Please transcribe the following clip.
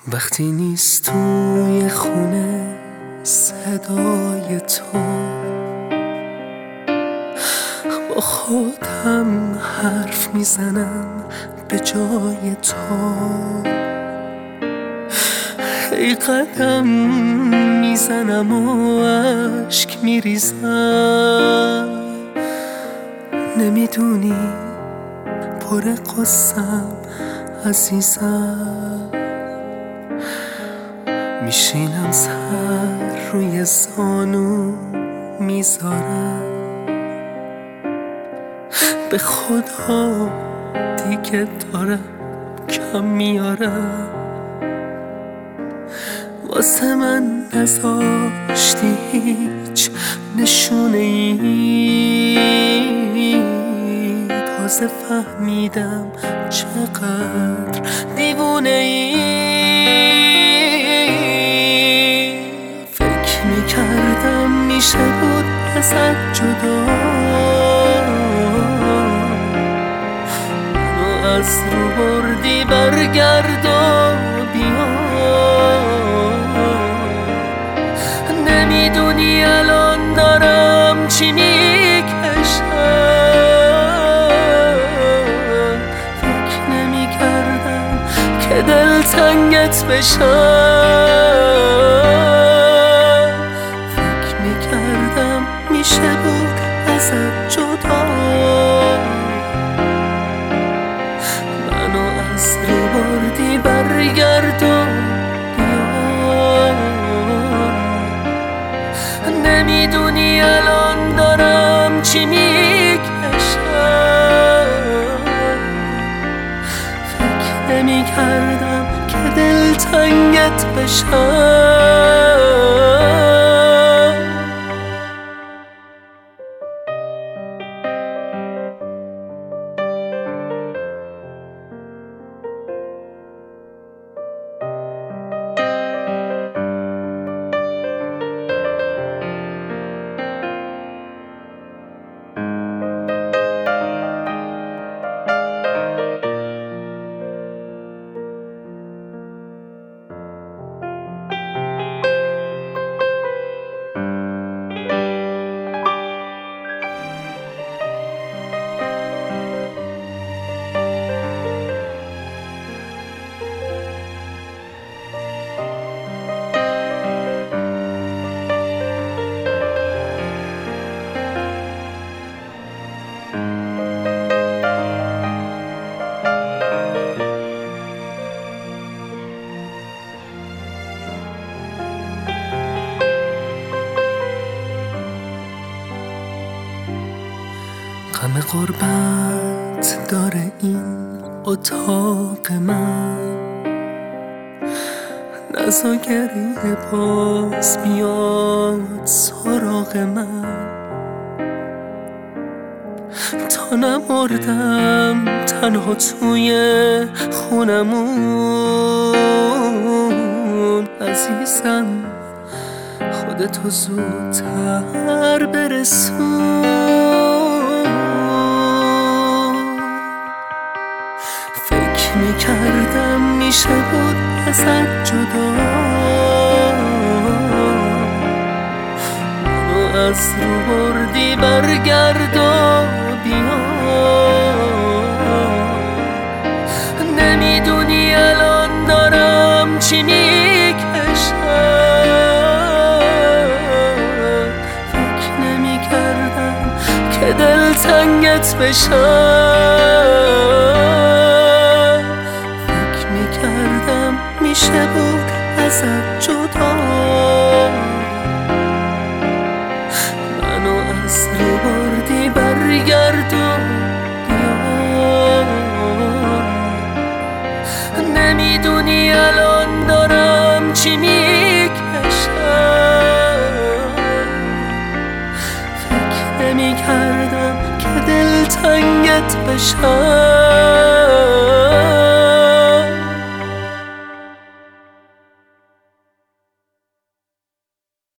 وقتی نیست توی خونه صدای تو، با خودم حرف میزنم به جای تو. ای قدم میزنم و عشق میریزم، نمیدونی پر قصم عزیزم. میشینم سر روی زانو میذارم، به خدا دیگه دارم کم میارم. واسه من نذاشتی هیچ نشونه ای، تازه فهمیدم چقدر دیوونه ای. فکر میکردم میشه بود ازت جدا، منو از رو بردی برگرد و بیا. نمیدونی الان دارم چی میکشم، فکر نمیکردم که دلتنگت بشم. فکر میکردم میشه بود ازت جدا، منو از رو بردی برگرد و بیا. نمیدونی الان دارم چی میکشم، فکر نمیکردم که دلتنگت بشم. غم غربت داره این اتاق من، نزا گریه باز بیاد سراغ من. تا نمردم تنها توی خونمون، عزیزم خودتو زودتر برسون. فکر میکردم میشه بود ازت جدا، منو از رو بردی برگرد و بیا. نمیدونی الان دارم چی میکشم، فکر نمیکردم که دلتنگت بشم. فکر میکردم میشه بود ازت جدا، منو از رو بردی برگرد و بیا. نمیدونی الان دارم چی میکشم، فکر نمیکردم که دلتنگت بشم.